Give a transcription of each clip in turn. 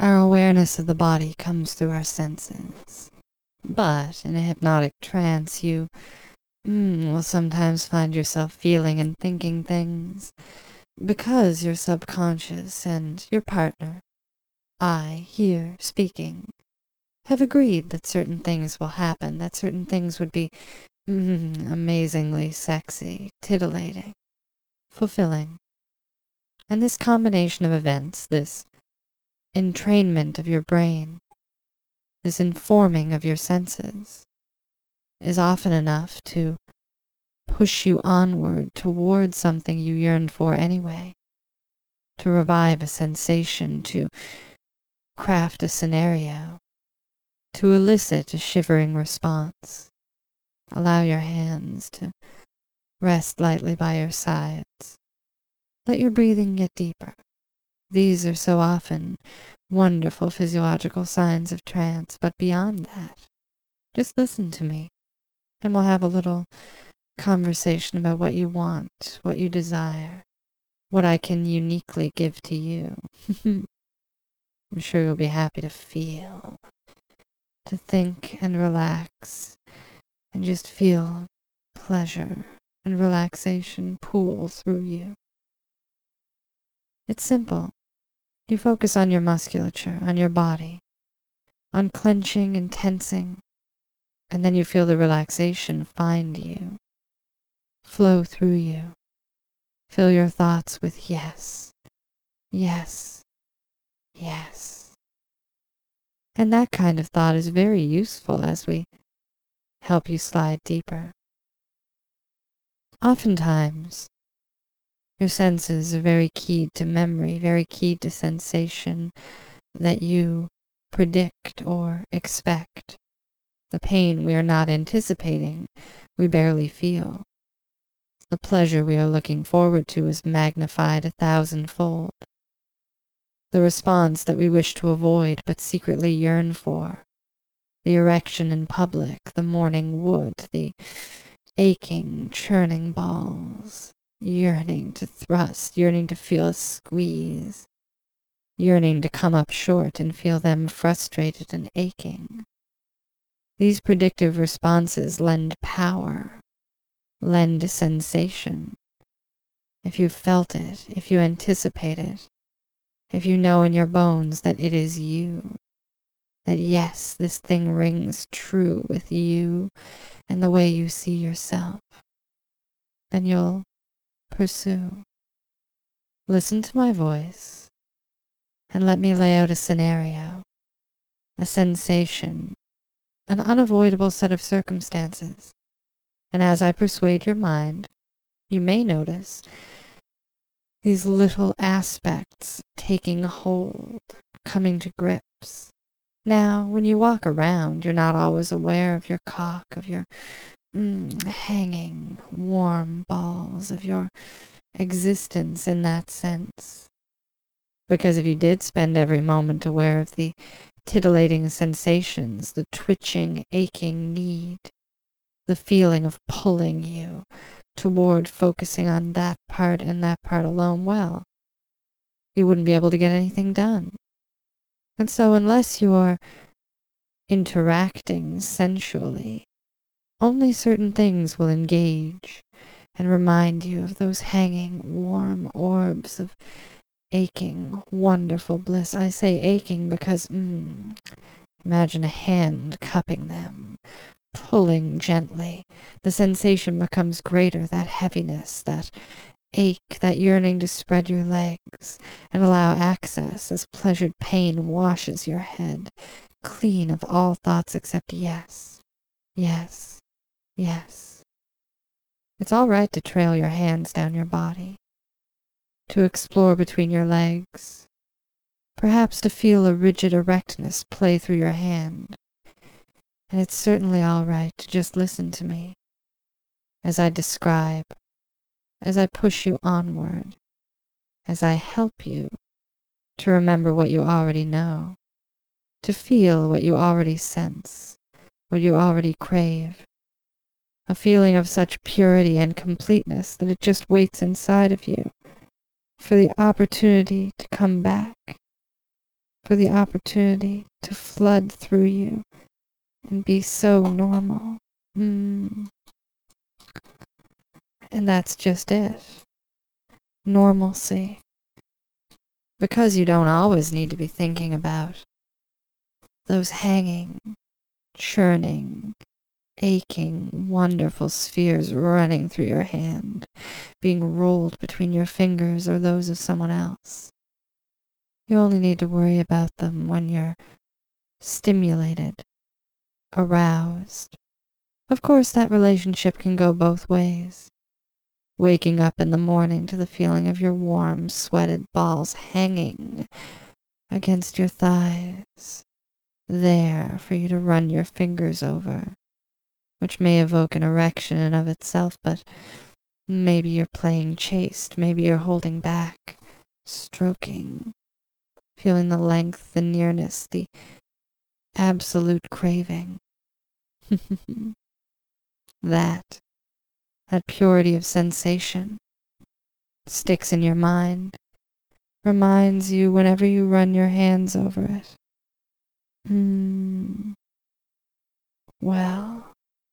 Our awareness of the body comes through our senses. But in a hypnotic trance, you will sometimes find yourself feeling and thinking things because your subconscious and your partner, I here speaking, have agreed that certain things will happen, that certain things would be amazingly sexy, titillating, fulfilling. And this combination of events, this entrainment of your brain, this informing of your senses, is often enough to push you onward toward something you yearned for anyway, to revive a sensation, to craft a scenario, to elicit a shivering response. Allow your hands to rest lightly by your sides. Let your breathing get deeper. These are so often wonderful physiological signs of trance, but beyond that, just listen to me, and we'll have a little conversation about what you want, what you desire, what I can uniquely give to you. I'm sure you'll be happy to feel, to think and relax, and just feel pleasure and relaxation pool through you. It's simple. You focus on your musculature, on your body, on clenching and tensing, and then you feel the relaxation find you, flow through you. Fill your thoughts with yes, yes, yes. And that kind of thought is very useful as we help you slide deeper. Oftentimes, your senses are very keyed to memory, very keyed to sensation that you predict or expect. The pain we are not anticipating, we barely feel. The pleasure we are looking forward to is magnified 1,000-fold. The response that we wish to avoid but secretly yearn for, the erection in public, the morning wood, the aching, churning balls, yearning to thrust, yearning to feel a squeeze, yearning to come up short and feel them frustrated and aching. These predictive responses lend power, lend sensation. If you felt it, if you anticipate it, if you know in your bones that it is you, that yes, this thing rings true with you and the way you see yourself, then you'll pursue. Listen to my voice and let me lay out a scenario, a sensation, an unavoidable set of circumstances. And as I persuade your mind, you may notice these little aspects taking hold, coming to grips. Now, when you walk around, you're not always aware of your cock, of your hanging, warm balls, of your existence in that sense. Because if you did spend every moment aware of the titillating sensations, the twitching, aching need, the feeling of pulling you toward focusing on that part and that part alone, well, you wouldn't be able to get anything done. And so unless you're interacting sensually, only certain things will engage and remind you of those hanging, warm orbs of aching, wonderful bliss. I say aching because, imagine a hand cupping them, pulling gently. The sensation becomes greater, that heaviness, that ache, that yearning to spread your legs and allow access as pleasured pain washes your head clean of all thoughts except yes, yes, yes. It's all right to trail your hands down your body, to explore between your legs, perhaps to feel a rigid erectness play through your hand. And it's certainly all right to just listen to me as I describe, as I push you onward, as I help you to remember what you already know, to feel what you already sense, what you already crave, a feeling of such purity and completeness that it just waits inside of you for the opportunity to come back, for the opportunity to flood through you and be so normal. And that's just it. Normalcy. Because you don't always need to be thinking about those hanging, churning, aching, wonderful spheres running through your hand, being rolled between your fingers or those of someone else. You only need to worry about them when you're stimulated, aroused. Of course, that relationship can go both ways. Waking up in the morning to the feeling of your warm, sweated balls hanging against your thighs, there for you to run your fingers over, which may evoke an erection in of itself, but maybe you're playing chaste, maybe you're holding back, stroking, feeling the length, the nearness, the absolute craving. That purity of sensation sticks in your mind, reminds you whenever you run your hands over it. Well,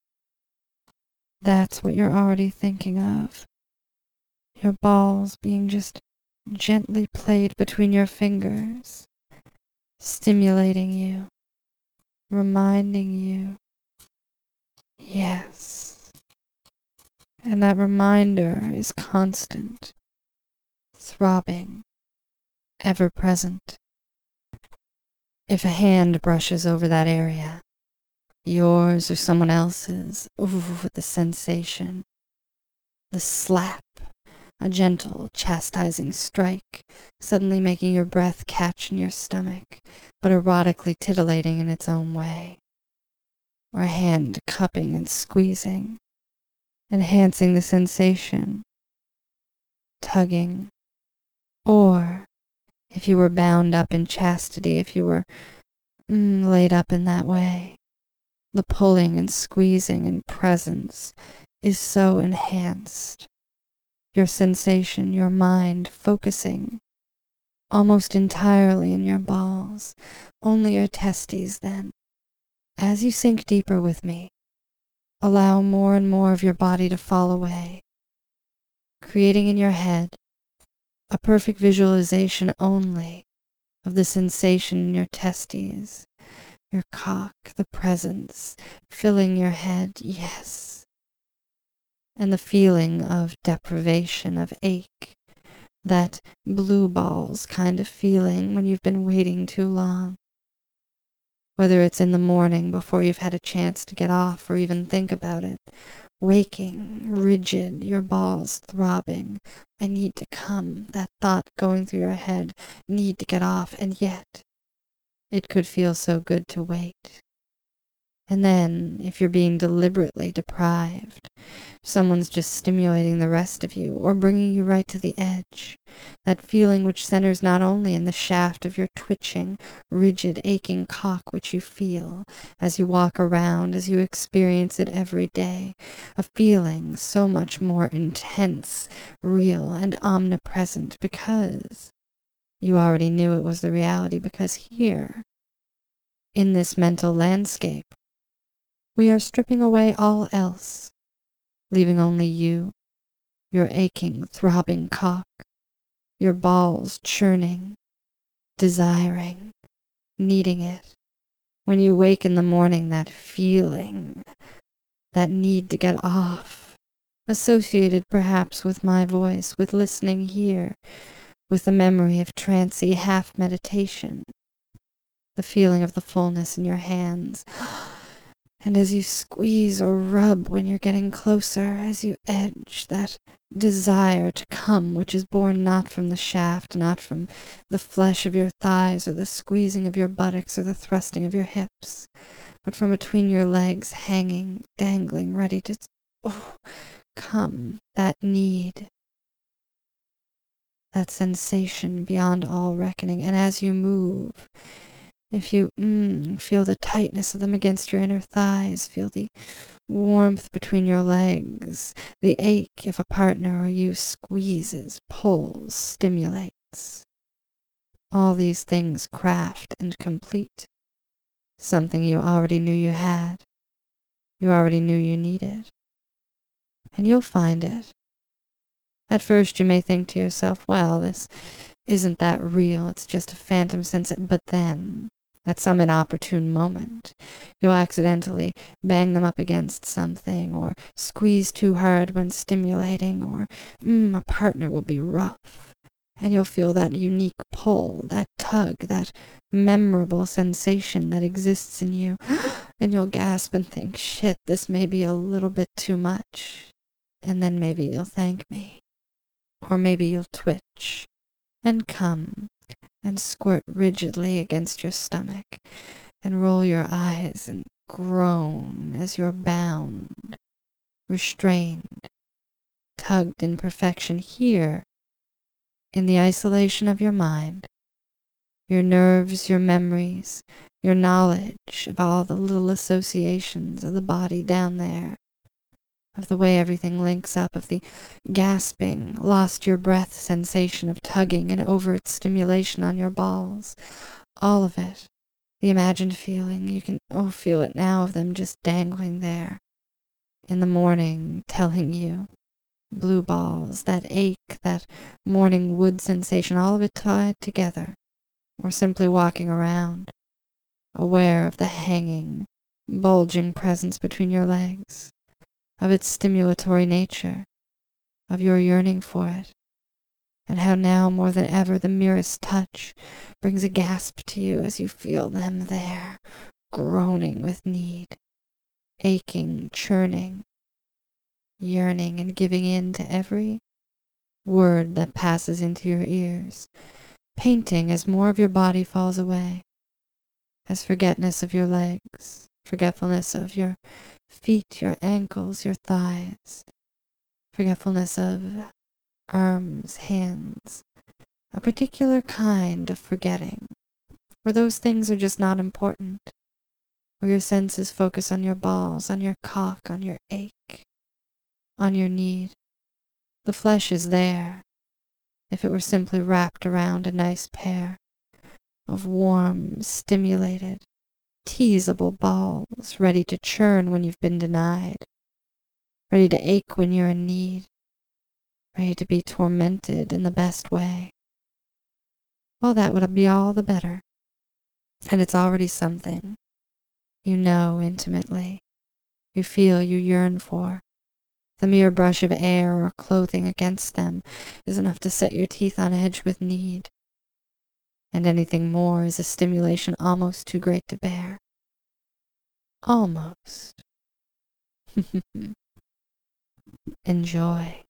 that's what you're already thinking of. Your balls being just gently played between your fingers, stimulating you, reminding you. Yes. And that reminder is constant, throbbing, ever present. If a hand brushes over that area, yours or someone else's, the sensation, the slap, a gentle, chastising strike, suddenly making your breath catch in your stomach, but erotically titillating in its own way. Or a hand cupping and squeezing, enhancing the sensation, tugging. Or, if you were bound up in chastity, if you were laid up in that way, the pulling and squeezing and presence is so enhanced. Your sensation, your mind focusing almost entirely in your balls, only your testes then. As you sink deeper with me, allow more and more of your body to fall away, creating in your head a perfect visualization only of the sensation in your testes, your cock, the presence, filling your head, yes, and the feeling of deprivation, of ache, that blue balls kind of feeling when you've been waiting too long. Whether it's in the morning before you've had a chance to get off or even think about it, waking, rigid, your balls throbbing, I need to come, that thought going through your head, need to get off, and yet it could feel so good to wait. And then, if you're being deliberately deprived, someone's just stimulating the rest of you or bringing you right to the edge, that feeling which centers not only in the shaft of your twitching, rigid, aching cock which you feel as you walk around, as you experience it every day, a feeling so much more intense, real, and omnipresent because you already knew it was the reality, because here, in this mental landscape, we are stripping away all else, leaving only you, your aching, throbbing cock, your balls churning, desiring, needing it. When you wake in the morning, that feeling, that need to get off, associated perhaps with my voice, with listening here, with the memory of trancy half-meditation, the feeling of the fullness in your hands. And as you squeeze or rub when you're getting closer, as you edge, that desire to come, which is born not from the shaft, not from the flesh of your thighs or the squeezing of your buttocks or the thrusting of your hips, but from between your legs, hanging, dangling, ready to come, that need, that sensation beyond all reckoning. And as you move, if you feel the tightness of them against your inner thighs, feel the warmth between your legs, the ache if a partner or you squeezes, pulls, stimulates. All these things craft and complete something you already knew you had, you already knew you needed, and you'll find it. At first you may think to yourself, well, this isn't that real, it's just a phantom sensation, but then, at some inopportune moment, you'll accidentally bang them up against something, or squeeze too hard when stimulating, or a partner will be rough, and you'll feel that unique pull, that tug, that memorable sensation that exists in you, and you'll gasp and think, shit, this may be a little bit too much, and then maybe you'll thank me, or maybe you'll twitch and come and squirt rigidly against your stomach and roll your eyes and groan as you're bound, restrained, tugged in perfection here in the isolation of your mind, your nerves, your memories, your knowledge of all the little associations of the body down there, of the way everything links up, of the gasping, lost your breath sensation of tugging and overt stimulation on your balls. All of it. The imagined feeling, you can feel it now of them just dangling there. In the morning, telling you. Blue balls, that ache, that morning wood sensation, all of it tied together. Or simply walking around, aware of the hanging, bulging presence between your legs, of its stimulatory nature, of your yearning for it, and how now more than ever the merest touch brings a gasp to you as you feel them there, groaning with need, aching, churning, yearning and giving in to every word that passes into your ears, painting as more of your body falls away, as forgetfulness of your legs, forgetfulness of your feet, your ankles, your thighs, forgetfulness of arms, hands, a particular kind of forgetting, where those things are just not important, where your senses focus on your balls, on your cock, on your ache, on your need. The flesh is there, if it were simply wrapped around a nice pair of warm, stimulated, teasable balls, ready to churn when you've been denied, ready to ache when you're in need, ready to be tormented in the best way. Well, that would be all the better. And it's already something you know intimately, you feel, you yearn for. The mere brush of air or clothing against them is enough to set your teeth on edge with need. And anything more is a stimulation almost too great to bear. Almost. Enjoy.